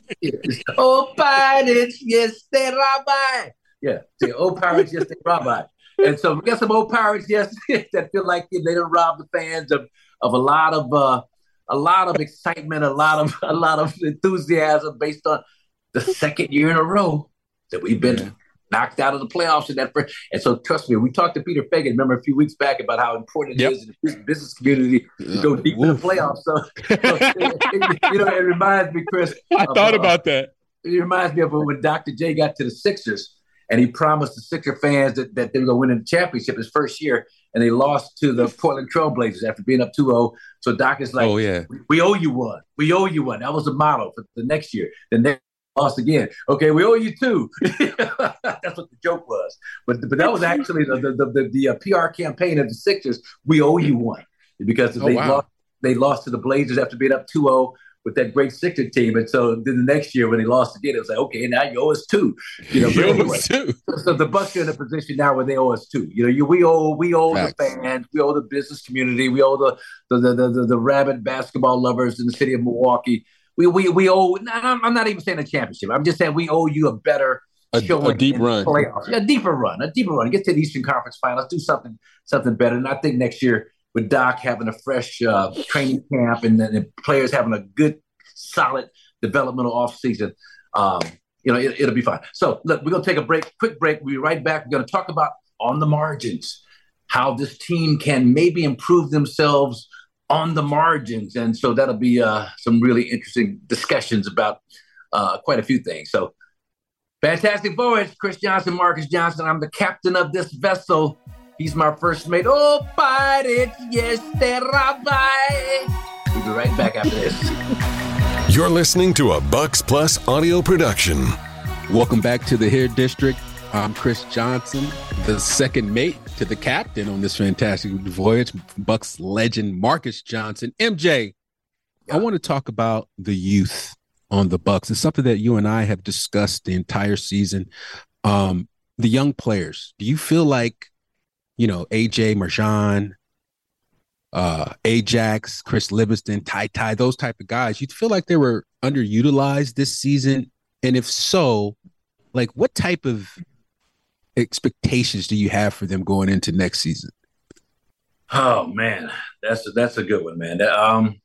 Oh, pirates, yes, they rabbi. Yeah, the old Pirates, yes, they rabbi. And so we got some old Pirates, yes, that feel like they done robbed the fans of of a lot of uh, a lot of excitement, a lot of a lot of enthusiasm based on the second year in a row that we've been yeah. knocked out of the playoffs in that first. And so, trust me, we talked to Peter Feigin, remember, a few weeks back about how important it yep. is in the business community to go deep Oof. in the playoffs. So, so it, it, you know, it reminds me, Chris. I of, thought about uh, that. It reminds me of when Doctor J got to the Sixers. And he promised the Sixer fans that, that they were going to win the championship his first year. And they lost to the Portland Trailblazers after being up two oh. So Doc is like, oh, yeah. we, we owe you one. We owe you one. That was the motto for the next year. Then they lost again. Okay, we owe you two. That's what the joke was. But but that was actually the the, the, the, the uh, P R campaign of the Sixers. We owe you one. Because oh, they, wow. lost, they lost to the Blazers after being up two oh. with that great Sixer team. And so then the next year when they lost again, it was like, okay, now you owe us two. You know, you anyway, owe us two. So, so the Bucks are in a position now where they owe us two. You know, you, we owe we owe Facts. the fans, we owe the business community, we owe the the the the, the, the rabid basketball lovers in the city of Milwaukee. We we we owe. I'm not even saying a championship. I'm just saying we owe you a better a, a deep run, playoffs. A deeper run, a deeper run. Get to the Eastern Conference Finals, do something something better. And I think next year with Doc having a fresh uh, training camp and then players having a good, solid developmental offseason, um, you know, it, it'll be fine. So, look, we're going to take a break, quick break. We'll be right back. We're going to talk about on the margins, how this team can maybe improve themselves on the margins. And so that'll be uh, some really interesting discussions about uh, quite a few things. So fantastic voyage, Chris Johnson, Marcus Johnson. I'm the captain of this vessel. He's my first mate. Oh, pirates, yes, they rabbi. We'll be right back after this. You're listening to a Bucks Plus audio production. Welcome back to the Here District. I'm Chris Johnson, the second mate to the captain on this fantastic voyage, Bucks legend Marcus Johnson. M J, yeah. I want to talk about the youth on the Bucks. It's something that you and I have discussed the entire season. Um, the young players, do you feel like, you know, A J, Marjon, uh, Ajax, Chris Livingston, Ty Ty, those type of guys, you feel like they were underutilized this season? And if so, like what type of expectations do you have for them going into next season? Oh man, that's a, that's a good one, man. Um,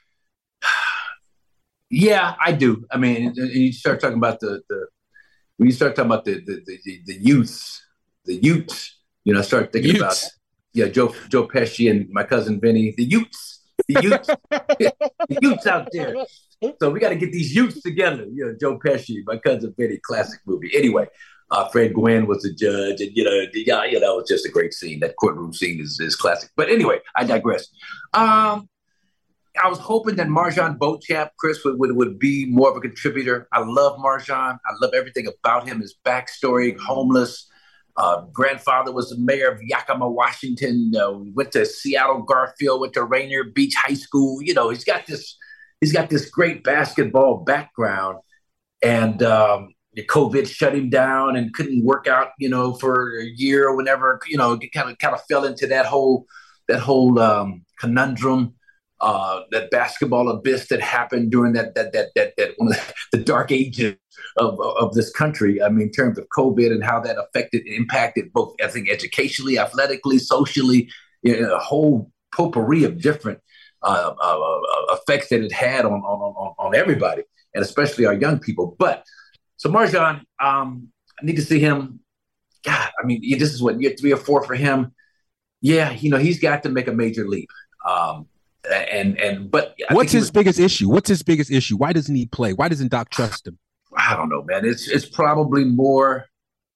yeah, I do. I mean, you start talking about the the when you start talking about the the the, the youths, the youths. You know, I start thinking about, yeah, Joe Joe Pesci and my cousin Vinny, the youths, the youths, the youths out there. So we got to get these youths together. You know, Joe Pesci, my cousin Vinny, classic movie. Anyway, uh, Fred Gwynn was the judge, and you know, the, yeah, yeah, that was just a great scene. That courtroom scene is, is classic. But anyway, I digress. Um, I was hoping that Marjon Beauchamp, Chris, would, would would be more of a contributor. I love Marjon. I love everything about him. His backstory, homeless. Uh, grandfather was the mayor of Yakima, Washington. Uh, went to Seattle Garfield, went to Rainier Beach High School. You know, he's got this, he's got this great basketball background, and um, the COVID shut him down and couldn't work out. You know, for a year or whenever. You know, kind of kind of fell into that whole that whole um, conundrum. Uh, that basketball abyss that happened during that that that that that one of the, the dark ages of of this country. I mean, in terms of COVID and how that affected, impacted both, I think, educationally, athletically, socially, you know, a whole potpourri of different uh, uh, uh, effects that it had on, on on on everybody, and especially our young people. But so Marjon, um, I need to see him. God, I mean, this is what, year three or four for him. Yeah, you know, he's got to make a major leap. Um, And and but I what's his was, biggest issue? What's his biggest issue? Why doesn't he play? Why doesn't Doc trust him? I don't know, man. It's it's probably more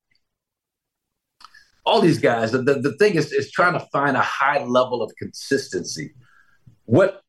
all these guys. The, the thing is is trying to find a high level of consistency. What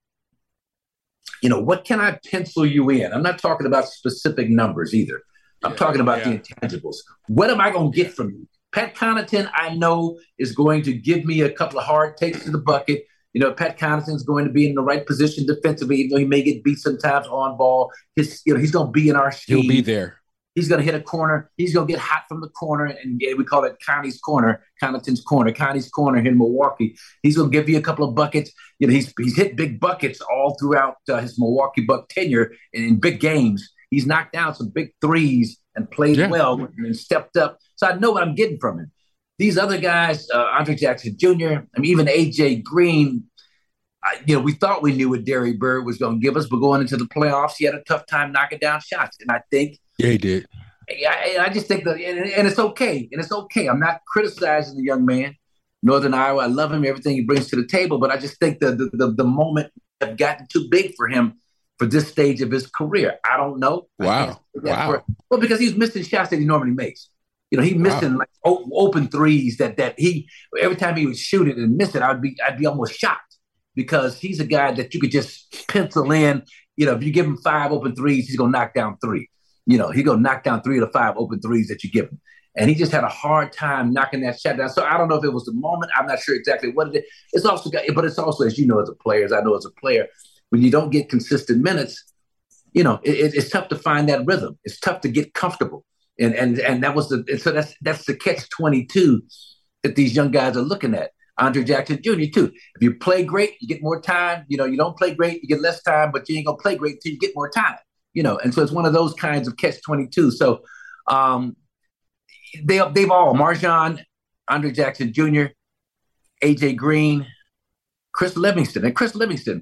you know, what can I pencil you in? I'm not talking about specific numbers either. I'm yeah, talking about yeah. the intangibles. What am I going to get from you? Pat Connaughton, I know, is going to give me a couple of hard takes to the bucket. You know, Pat Connaughton's going to be in the right position defensively, even though he may get beat sometimes on ball. His, you know, he's going to be in our scheme. He'll be there. He's going to hit a corner. He's going to get hot from the corner, and we call it Connie's corner, Connaughton's corner, Connie's corner here in Milwaukee. He's going to give you a couple of buckets. You know, he's he's hit big buckets all throughout uh, his Milwaukee Buck tenure in, in big games. He's knocked down some big threes and played yeah. well and stepped up. So I know what I'm getting from him. These other guys, uh, Andre Jackson Junior, I mean, even A J Green, I, you know, we thought we knew what Derry Bird was going to give us, but going into the playoffs, he had a tough time knocking down shots. And I think – yeah, he did. I, I just think that – and, and it's okay. And it's okay. I'm not criticizing the young man. Northern Iowa, I love him, everything he brings to the table, but I just think that the, the, the moment have gotten too big for him for this stage of his career. I don't know. Wow. Wow. For, well, because he's missing shots that he normally makes. You know, he missing wow. like o- open threes that that he every time he would shoot it and miss it, I'd be I'd be almost shocked because he's a guy that you could just pencil in. You know, if you give him five open threes, he's gonna knock down three. You know, he's gonna knock down three of the five open threes that you give him. And he just had a hard time knocking that shot down. So I don't know if it was the moment. I'm not sure exactly what it is. It's also got, but it's also, as you know, as a player, as I know as a player, when you don't get consistent minutes, you know, it, it's tough to find that rhythm. It's tough to get comfortable. And and and that was the and so that's that's the catch twenty-two that these young guys are looking at. Andre Jackson Junior too. If you play great, you get more time. You know, you don't play great, you get less time, but you ain't gonna play great until you get more time. You know, and so it's one of those kinds of catch twenty-two. So um, they they've all Marjon, Andre Jackson Junior, A J Green, Chris Livingston, and Chris Livingston.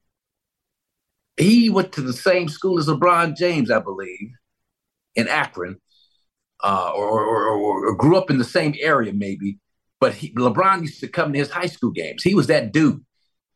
He went to the same school as LeBron James, I believe, in Akron. Uh, or, or, or, or grew up in the same area, maybe. But he, LeBron used to come to his high school games. He was that dude.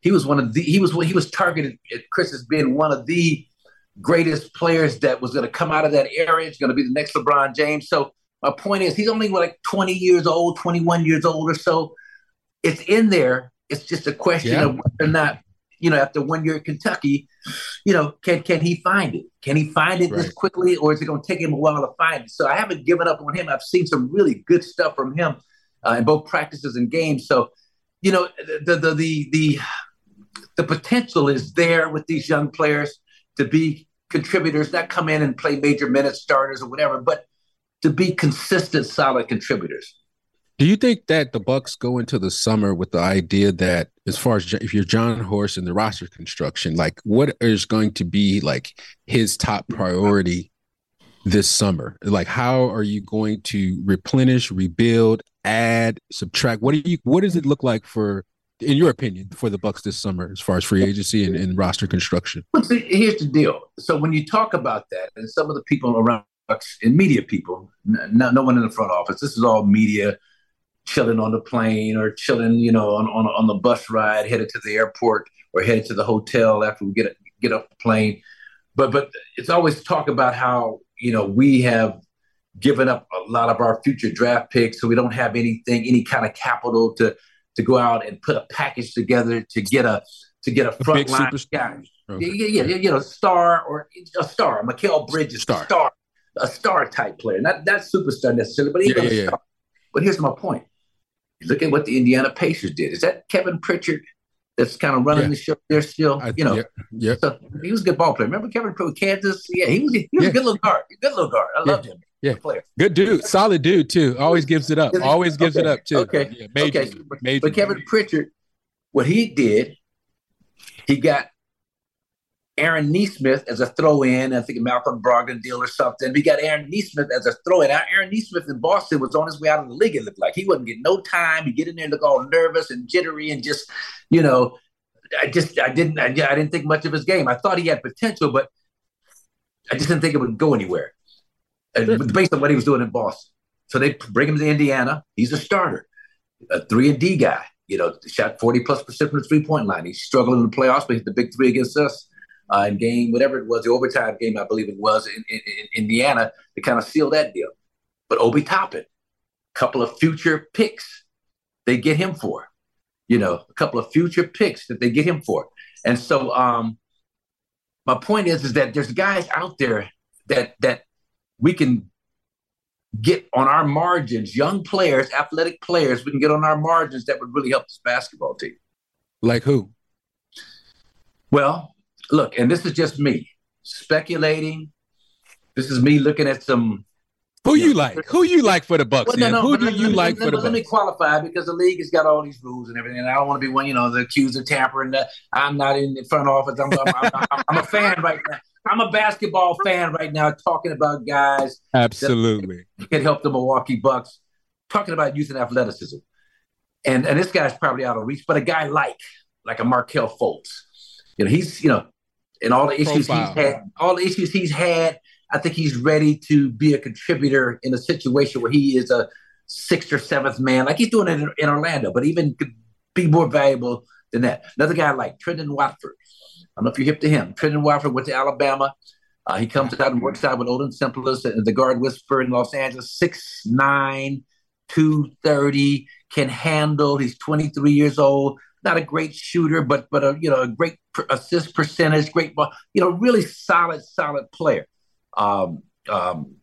he was one of the he was he was targeted at Chris as being one of the greatest players that was going to come out of that era. He's going to be the next LeBron James. So my point is, he's only like twenty years old, twenty-one years old or so. It's in there. It's just a question yeah. of whether or not, you know, after one year at Kentucky, you know, can can he find it? Can he find it right. this quickly, or is it going to take him a while to find it? So I haven't given up on him. I've seen some really good stuff from him uh, in both practices and games. So, you know, the the the the the potential is there with these young players to be contributors, not come in and play major minutes, starters or whatever, but to be consistent, solid contributors. Do you think that the Bucks go into the summer with the idea that, as far as if you're John Horst in the roster construction, like what is going to be like his top priority this summer? Like, how are you going to replenish, rebuild, add, subtract? What do you? What does it look like for, in your opinion, for the Bucks this summer as far as free agency and, and roster construction? Well, see, here's the deal. So when you talk about that, and some of the people around Bucks and media people, no, no one in the front office, this is all media chilling on the plane or chilling, you know, on, on, on the bus ride, headed to the airport or headed to the hotel after we get get off the plane. But but it's always talk about how, you know, we have given up a lot of our future draft picks, so we don't have anything, any kind of capital to to go out and put a package together to get a to get a front line guy. Okay. Yeah, yeah, you know, star or a star, Mikal Bridges, star. star, a star type player, not not superstar necessarily, but even yeah, yeah, a star. Yeah. But here's my point. Look at what the Indiana Pacers did. Is that Kevin Pritchard that's kind of running yeah. the show there still? I, you know, yeah, yeah. So he was a good ball player. Remember Kevin Pritchard, Kansas? Yeah, he was, he was yeah. a good little guard. Good little guard. I yeah. loved him. Yeah, good player. Good dude. Solid dude, too. Always gives it up. Always gives okay. it up, too. Okay. Yeah, major, okay. Major. But Kevin Pritchard, what he did, he got Aaron Nesmith as a throw-in. I think a Malcolm Brogdon deal or something. We got Aaron Nesmith as a throw-in. Now, Aaron Nesmith in Boston was on his way out of the league, it looked like. He wasn't getting no time. He'd get in there and look all nervous and jittery and just, you know, I just, I didn't, I, I didn't think much of his game. I thought he had potential, but I just didn't think it would go anywhere sure. based on what he was doing in Boston. So they bring him to Indiana. He's a starter, a three and D guy. You know, shot forty plus percent from the three-point line. He struggled in the playoffs, but hit the big three against us. Uh, in game, whatever it was, the overtime game, I believe it was in, in, in Indiana, to kind of seal that deal. But Obi Toppin, a couple of future picks they get him for, you know, a couple of future picks that they get him for. And so um, my point is, is that there's guys out there that that we can get on our margins, young players, athletic players, we can get on our margins that would really help this basketball team. Like who? Well, look, and this is just me speculating. This is me looking at some. Who you, you know, like? Who you like for the Bucks? Well, no, no, Who do let, you let, like let, for the let, Bucks? Let me qualify because the league has got all these rules and everything. And I don't want to be one, you know, the accused of tampering. I'm not in the front office. I'm, I'm, I'm, I'm a fan right now. I'm a basketball fan right now, talking about guys. Absolutely, that can help the Milwaukee Bucks. Talking about youth and athleticism, and and this guy's probably out of reach, but a guy like like a Markelle Fultz, you know, he's you know. And all the issues Profile. he's had, all the issues he's had, I think he's ready to be a contributor in a situation where he is a sixth or seventh man, like he's doing it in, in Orlando, but even could be more valuable than that. Another guy like Trendon Watford. I don't know if you're hip to him. Trendon Watford went to Alabama. Uh, he comes out and works out with Odin Simplus, the guard whisperer in Los Angeles, six nine, two thirty, can handle. He's twenty-three years old. Not a great shooter, but but a you know a great assist percentage, great ball, you know, really solid, solid player. Um, um,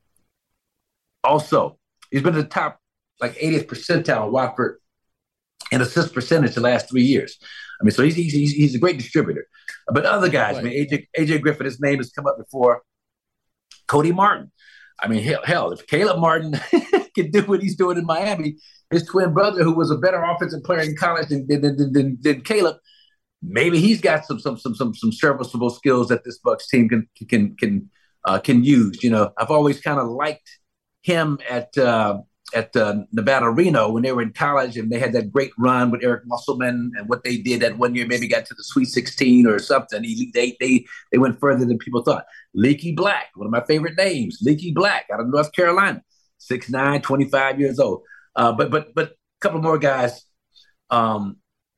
also, he's been in the top like eightieth percentile Watford in assist percentage the last three years. I mean, so he's he's he's a great distributor. But other guys, right. I mean, A J A J Griffin, his name has come up before. Cody Martin. I mean, hell, hell if Caleb Martin can do what he's doing in Miami, his twin brother, who was a better offensive player in college than than, than, than, than Caleb, maybe he's got some some some some some serviceable skills that this Bucks team can can can uh, can use. You know, I've always kind of liked him at uh, at uh, Nevada Reno when they were in college, and they had that great run with Eric Musselman and what they did that one year, maybe got to the Sweet sixteen or something. He, they they they went further than people thought. Leaky Black, one of my favorite names, Leaky Black out of North Carolina, six nine, twenty-five years old. Uh, but but but a couple more guys. Um,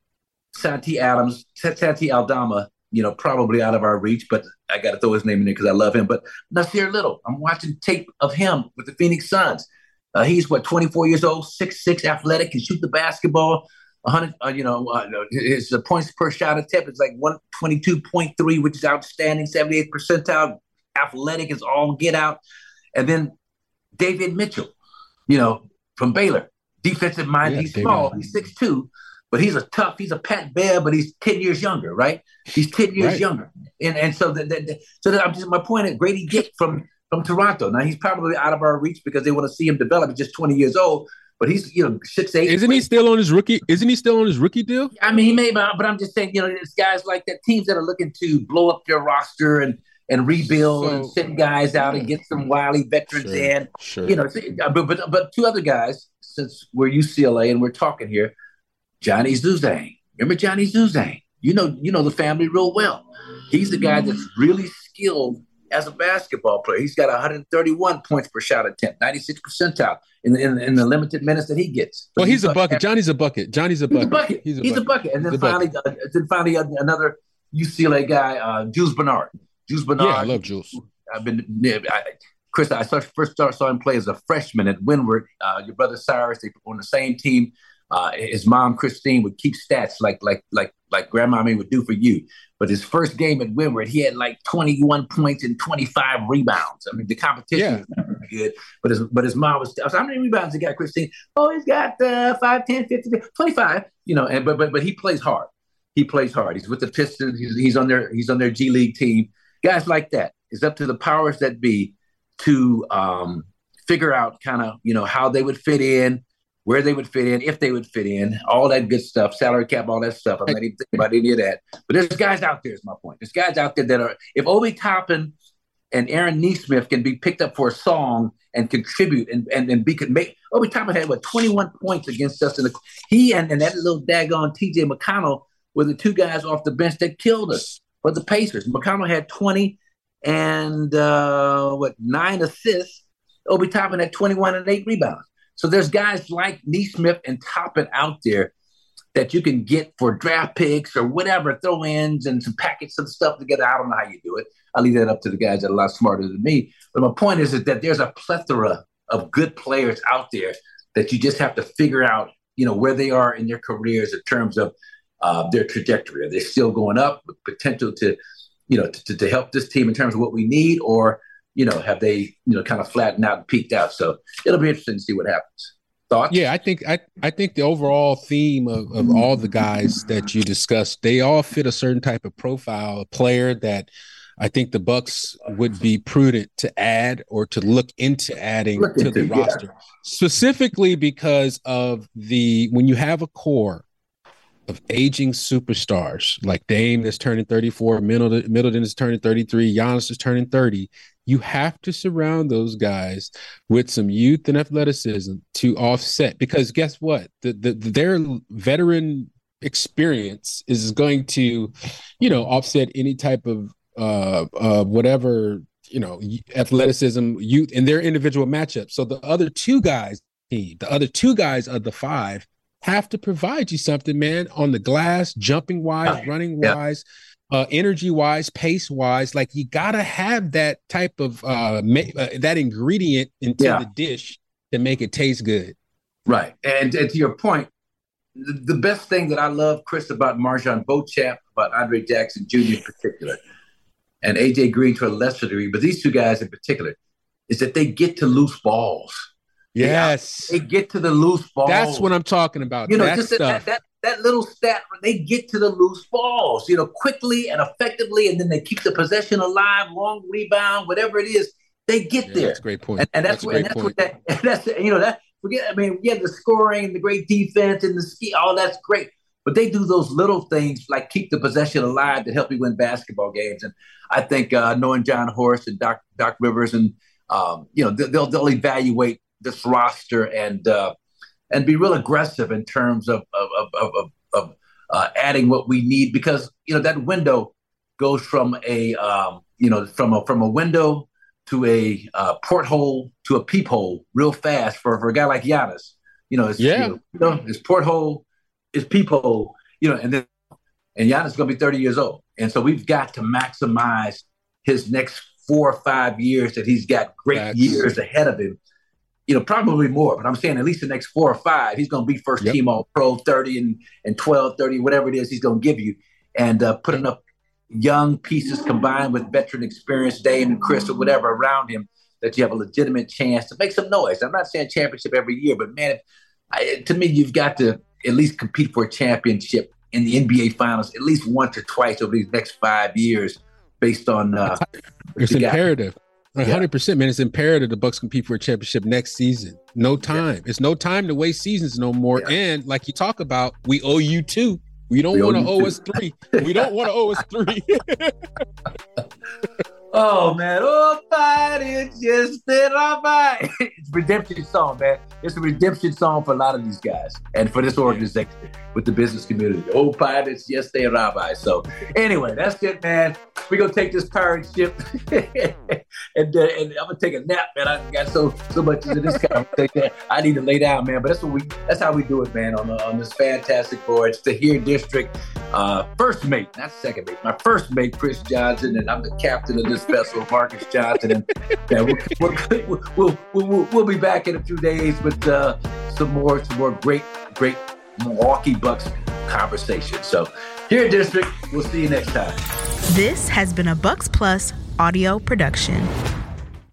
Santi Adams, Santi Aldama, you know, probably out of our reach, but I got to throw his name in there because I love him. But Nasir Little, I'm watching tape of him with the Phoenix Suns. Uh, he's what, twenty-four years old, six six, athletic, can shoot the basketball. one hundred, uh, you know, uh, his uh, points per shot attempt is like one twenty-two point three, which is outstanding, seventy-eighth percentile. Athletic is all get out. And then David Mitchell, you know, from Baylor, defensive mind. Yeah, he's David. Small, he's six two, but he's a tough, he's a Pat Bear, but he's ten years younger, right? He's ten years right. younger. And and so the, the, the, so that I'm just, my point is Grady Dick from, from Toronto. Now he's probably out of our reach because they want to see him develop. He's just twenty years old. But he's, you know, six eight. Isn't he still on his rookie? Isn't he still on his rookie deal? I mean, he may, but, but I'm just saying, you know, it's guys like that, teams that are looking to blow up their roster and and rebuild so, and send guys out and get some wily veterans sure, in. Sure. You know, but, but but two other guys, since we're U C L A and we're talking here, Johnny Zuzang. Remember Johnny Zuzang? You know, you know the family real well. He's the guy that's really skilled as a basketball player. He's got one hundred thirty-one points per shot attempt, ninety-six percentile in, in, in the limited minutes that he gets. But well, he's, he's a bucket. Johnny's a bucket. Johnny's a bucket. He's a bucket. He's a, he's bucket. a bucket. And then finally, uh, then finally uh, another U C L A guy, uh, Jules Bernard. Jules Bernard. Yeah, I love Jules. I've been, I, Chris, I first started, saw him play as a freshman at Windward. Uh, your brother Cyrus, they were on the same team. Uh, his mom, Christine, would keep stats like like like like Grandmommy would do for you. But his first game at Windward, he had like twenty-one points and twenty-five rebounds. I mean, the competition yeah. was not very good. But his but his mom was, I was, how many rebounds he got, Christine? Oh, he's got uh, five, ten, fifteen, twenty-five. You know, and but but but he plays hard. He plays hard. He's with the Pistons. He's, he's on their he's on their G League team. Guys like that. It's up to the powers that be to um, figure out kind of, you know, how they would fit in, where they would fit in, if they would fit in, all that good stuff, salary cap, all that stuff. I'm not even thinking about any of that. But there's guys out there, is my point. There's guys out there that are, if Obi Toppin and Aaron Nesmith can be picked up for a song and contribute and and, and be could make, Obi Toppin had, what, twenty-one points against us. In the, he and, and that little daggone T J McConnell were the two guys off the bench that killed us for the Pacers. McConnell had twenty and, uh, what, nine assists. Obi Toppin had twenty-one and eight rebounds. So there's guys like Nesmith and Toppin out there that you can get for draft picks or whatever, throw-ins and some package some stuff together. I don't know how you do it. I leave that up to the guys that are a lot smarter than me. But my point is, is that there's a plethora of good players out there that you just have to figure out, you know, where they are in their careers in terms of uh, their trajectory. Are they still going up with potential to, you know, to, to help this team in terms of what we need, or you know, have they, you know, kind of flattened out and peaked out? So it'll be interesting to see what happens. Thoughts? Yeah, I think I, I think the overall theme of, of all the guys that you discussed, they all fit a certain type of profile, a player that I think the Bucks would be prudent to add or to look into adding look to into, the yeah. roster, specifically because of the when you have a core of aging superstars like Dame that's turning thirty-four, Middleton, Middleton is turning thirty-three, Giannis is turning thirty. You have to surround those guys with some youth and athleticism to offset, because guess what? The, the, their veteran experience is going to, you know, offset any type of uh, uh, whatever, you know, athleticism, youth in their individual matchups. So the other two guys, the other two guys of the five have to provide you something, man, on the glass, jumping wise, running wise. Yeah. Uh, energy-wise, pace-wise, like you gotta have that type of uh, ma- uh, that ingredient into yeah. the dish to make it taste good. Right, and, and to your point, the, the best thing that I love, Chris, about MarJon Beauchamp, about Andre Jackson Junior in particular, and A J Green to a lesser degree, but these two guys in particular, is that they get to loose balls. Yes, they, they get to the loose balls. That's what I'm talking about. You know, that just stuff. That, that, that little stat where they get to the loose balls, you know, quickly and effectively, and then they keep the possession alive, long rebound, whatever it is, they get yeah, there. That's a great point. And, and that's, that's what, and that's what that, and that's, you know, that, forget, I mean, yeah, the scoring and the great defense and the ski, all that's great. But they do those little things like keep the possession alive that help you win basketball games. And I think uh, knowing John Horst and Doc, Doc Rivers, and, um, you know, they'll, they'll evaluate this roster and, uh, and be real aggressive in terms of of of, of, of uh, adding what we need, because you know that window goes from a um, you know from a from a window to a uh, porthole to a peephole real fast for, for a guy like Giannis. You know, it's, yeah, you know, his porthole, his peephole. You know, and then And Giannis is going to be thirty years old. And so we've got to maximize his next four or five years that he's got great Facts. years ahead of him. You know, probably more, but I'm saying at least the next four or five, he's going to be first yep. team all pro, thirty and, and twelve, thirty, whatever it is he's going to give you. And uh, put enough young pieces combined with veteran experience, Dame and Chris or whatever around him, that you have a legitimate chance to make some noise. I'm not saying championship every year, but man, I, to me, you've got to at least compete for a championship in the N B A Finals at least once or twice over these next five years, based on. Uh, it's imperative, one hundred percent, man. It's imperative the Bucks compete for a championship next season. No time. Yeah. It's no time to waste seasons no more. Yeah. And like you talk about, we owe you two. We don't want to owe us three. We don't want to owe us three. Oh, man. Oh, fine. It's just that I'm fine. It's a redemption song, man. It's a redemption song for a lot of these guys and for this organization with the business community. Oh, pirates, yes, they are rabbi. So anyway, that's it, man. We're going to take this pirate ship and, uh, and I'm going to take a nap, man. I got so so much into this conversation. I need to lay down, man. But that's what we. That's how we do it, man, on, the, on this fantastic board. It's the Here District uh, first mate, not second mate. My first mate, Chris Johnson, and I'm the captain of this vessel, Marcus Johnson. And yeah, we'll, we'll, we'll, we'll, we'll be back in a few days with uh, some more, some more great, great Milwaukee Bucks conversation. So, Here District, we'll see you next time. This has been a Bucks Plus audio production.